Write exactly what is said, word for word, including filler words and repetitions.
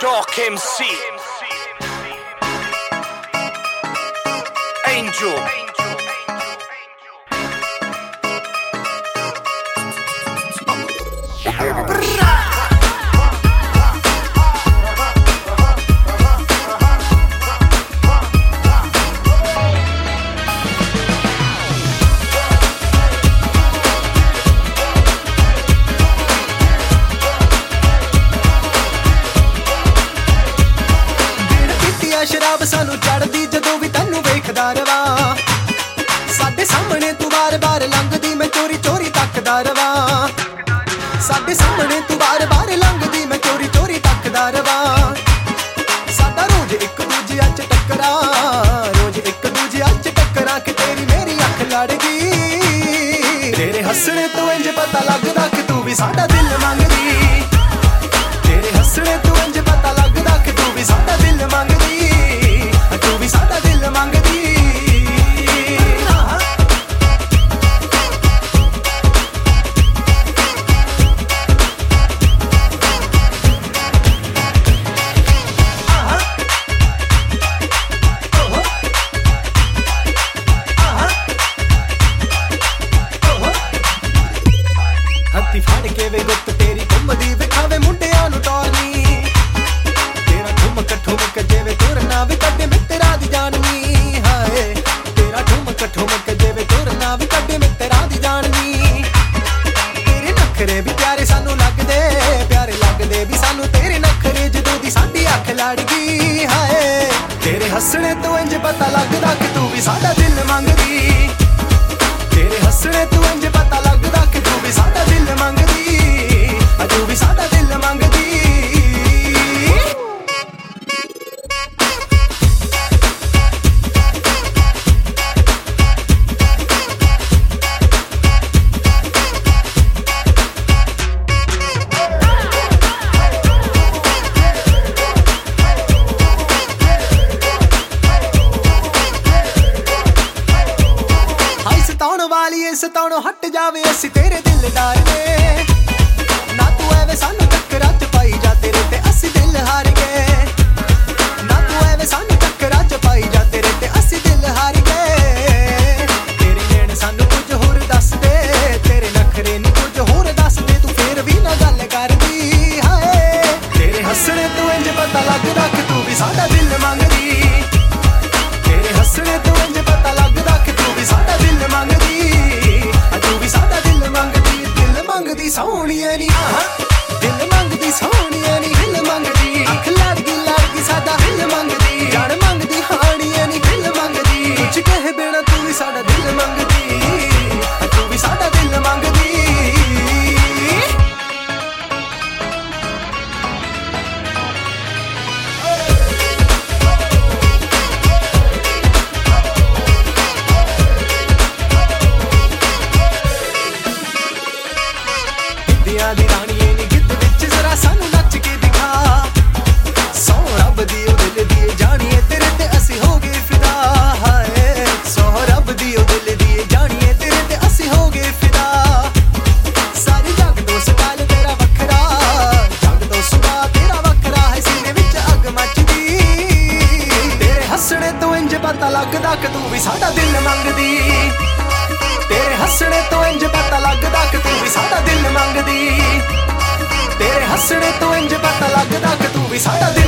Dark M C Angel शराब सानू चढ़दी जदों भी तैनू वेखदा रवा साडे सामने तू बार बार लंघदी मैं चोरी चोरी तकदा रवा साडे सामने तू बार बार लंघदी मैं चोरी चोरी तकदा रवा साडा रोज एक दूजे अच टकरा रोज एक दूजे अच टकरा कि तेरी मेरी अख लड़ गई तेरे हसने तो इंज पता लगदा कि तू भी साडा दिल मंगदी तेरे हसने तो इंज पता लगदा कि तू भी साडा दिल मंगदी तू भी साडा दिल मंगदी हत्ती फाड़ के वे गुप्त तेरी घुमदी विखावे मुंडियां नू टोरनी तेरा ठुमक ठुमक जेवे तुरना भी कड्डे मित्तरा दी जाननी हाय तेरा ठुमक ठुमक जेवे तुरना भी कड्डे मित्तरा दी जाननी तेरे नखरे भी प्यारे सानू लगदे प्यारे लगदे भी सानू तेरे नखरे जदों दी साडी अख लड़ गई हाय तेरे हसने तो इंज पता लगदा कि तू भी साडा दिल मंगदी तेरे हसने तो इंज पता लगदा कि तू भी साडा दिल मंगदी तू भी साडा दिल मंगदी सताउणों हट जावे असी तेरे दिलदार ने ना तू एवे सानू टक्करा च पाई जा तेरे ते असी दिल हार गए ना तू एवे सानू टक्करा च पाई जा तेरे ते असी दिल हार गए तेरी नैन सानू कुछ होर दस दे तेरे नखरे नी कुछ होर दस दे तू फेर भी ना गल करदी हाय तेरे हसने तो इंज पता लगदा कि तू भी साडा दिल मंगदी तेरे हसने तो इंज पता लगदा कि तू भी साडा दिल मंगदी मंगदी सोहणिया नी दिल मंगदी सोहणिया नी दिल मंगदी अख लड़गी लड़गी साडा दिल मंगदी जान मंगदी हाणिया नी दिल मंगदी कुछ कहे बिना तू भी साडा दिल मंगदी तू भी साडा दिल मंगदी दी राणीए नी गिद्ध विच जरा सानू नच के दिखा सौ रब दी ओ दिल दी जानिए तेरे ते असी हो गए फिदा हाय सौ रब दी ओ दिल दी जानिए तेरे ते असी हो गए फिदा सारी जग तो सकाल तेरा वखरा जग तो सुबह तेरा वखरा है सीने विच अग मचदी तेरे हसने तो इंज पता लगदा कि तू भी साडा दिल मंगदी तेरे हसने तो इंज पता लगदा कि तू भी साडा दिल मंगदी तेरे हसने तो इंज पता लगदा कि तू भी साडा